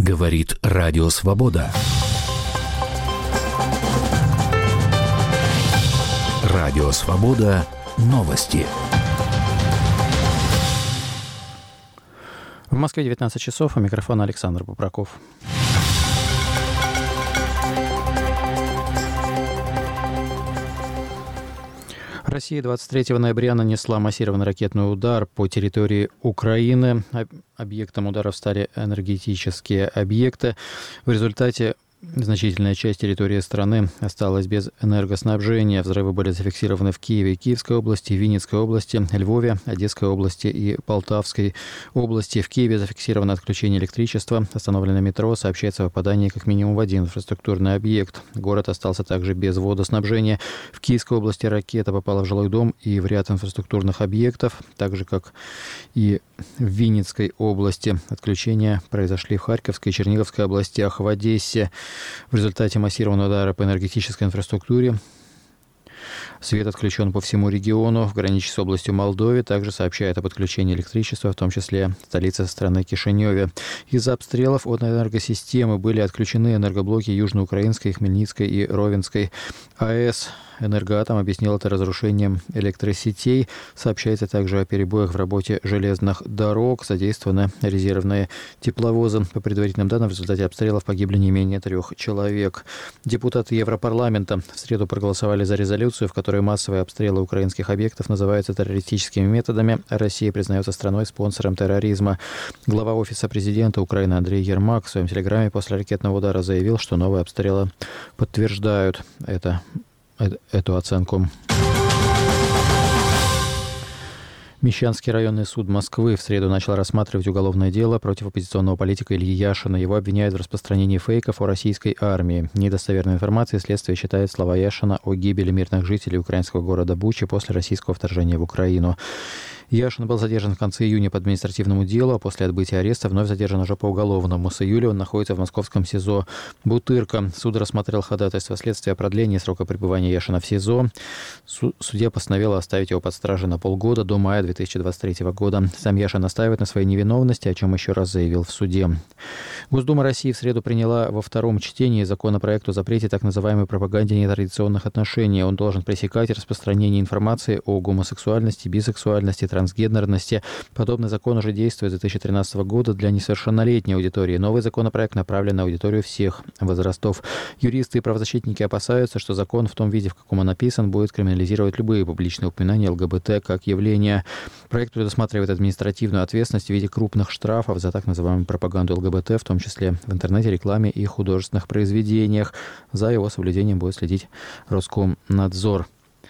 Говорит Радио Свобода. Радио Свобода. Новости. В Москве 19 часов. У микрофона Александр Попраков. Россия 23 ноября нанесла массированный ракетный удар по территории Украины. Объектом ударов стали энергетические объекты. В результате значительная часть территории страны осталась без энергоснабжения. Взрывы были зафиксированы в Киеве и Киевской области, Винницкой области, Львове, Одесской области и Полтавской области. В Киеве зафиксировано отключение электричества, остановлено метро, сообщается о попадании как минимум в один инфраструктурный объект. Город остался также без водоснабжения. В Киевской области ракета попала в жилой дом и в ряд инфраструктурных объектов, так же, как и в Винницкой области. Отключения произошли в Харьковской и Черниговской областях, в Одессе. В результате массированного удара по энергетической инфраструктуре свет отключен по всему региону. В граничной с областью Молдове также сообщают об отключении электричества, в том числе столица страны Кишиневе. Из-за обстрелов от энергосистемы были отключены энергоблоки Южноукраинской, Хмельницкой и Ровенской АЭС. Энергоатом объяснил это разрушением электросетей. Сообщается также о перебоях в работе железных дорог. Задействованы резервные тепловозы. По предварительным данным, в результате обстрелов погибли не менее 3 человек. Депутаты Европарламента в среду проголосовали за резолюцию, в которой массовые обстрелы украинских объектов называются террористическими методами. Россия признается страной-спонсором терроризма. Глава Офиса президента Украины Андрей Ермак в своем телеграме после ракетного удара заявил, что новые обстрелы подтверждают эту оценку. Мещанский районный суд Москвы в среду начал рассматривать уголовное дело против оппозиционного политика Ильи Яшина. Его обвиняют в распространении фейков о российской армии. Недостоверной информацией следствие считает слова Яшина о гибели мирных жителей украинского города Бучи после российского вторжения в Украину. Яшин был задержан в конце июня по административному делу, а после отбытия ареста вновь задержан уже по уголовному. С июля он находится в московском СИЗО Бутырка. Суд рассмотрел ходатайство следствия о продлении срока пребывания Яшина в СИЗО. Судья постановила оставить его под стражей на полгода до мая 2023 года. Сам Яшин настаивает на своей невиновности, о чем еще раз заявил в суде. Госдума России в среду приняла во втором чтении законопроект о запрете так называемой пропаганде нетрадиционных отношений. Он должен пресекать распространение информации о гомосексуальности, бисексуальности, трансгендерности. Подобный закон уже действует с 2013 года для несовершеннолетней аудитории. Новый законопроект направлен на аудиторию всех возрастов. Юристы и правозащитники опасаются, что закон в том виде, в каком он написан, будет криминализировать любые публичные упоминания ЛГБТ как явления. Проект предусматривает административную ответственность в виде крупных штрафов за так называемую пропаганду ЛГБТ, в том числе в интернете, рекламе и художественных произведениях. За его соблюдением будет следить Роскомнадзор.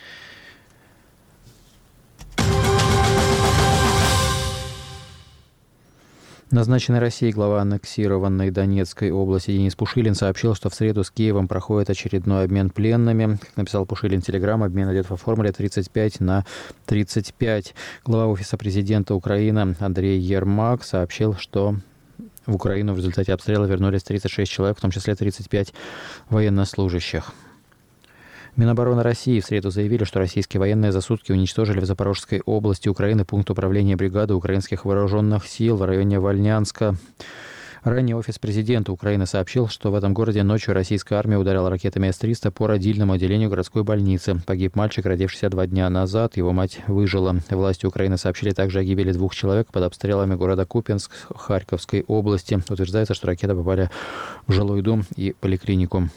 Назначенный Россией глава аннексированной Донецкой области Денис Пушилин сообщил, что в среду с Киевом проходит очередной обмен пленными. Как написал Пушилин в Телеграм, обмен идет по формуле 35/35. Глава Офиса президента Украины Андрей Ермак сообщил, что в Украину в результате обстрела вернулись 36 человек, в том числе 35 военнослужащих. Минобороны России в среду заявили, что российские военные за сутки уничтожили в Запорожской области Украины пункт управления бригады украинских вооруженных сил в районе Вольнянска. Ранее Офис президента Украины сообщил, что в этом городе ночью российская армия ударила ракетами С-300 по родильному отделению городской больницы. Погиб мальчик, родившийся 2 дня назад. Его мать выжила. Власти Украины сообщили также о гибели 2 человек под обстрелами города Купянск Харьковской области. Утверждается, что ракеты попали в жилой дом и поликлинику.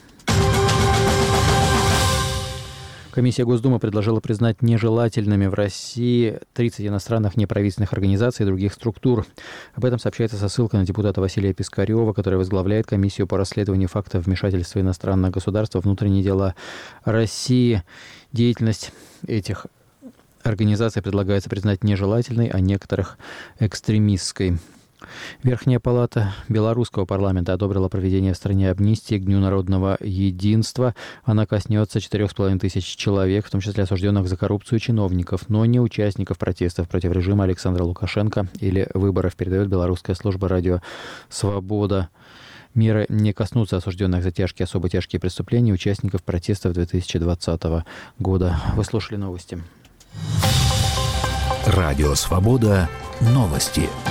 Комиссия Госдумы предложила признать нежелательными в России 30 иностранных неправительственных организаций и других структур. Об этом сообщается со ссылкой на депутата Василия Пискарева, который возглавляет комиссию по расследованию фактов вмешательства иностранных государств во внутренние дела России. Деятельность этих организаций предлагается признать нежелательной, а некоторых экстремистской. Верхняя палата белорусского парламента одобрила проведение в стране амнистии к Дню народного единства. Она коснется 4500 человек, в том числе осужденных за коррупцию чиновников, но не участников протестов против режима Александра Лукашенко или выборов, передает белорусская служба радио «Свобода». Меры не коснутся осужденных за тяжкие, особо тяжкие преступления участников протестов 2020 года. Вы слушали новости. Радио «Свобода». Новости.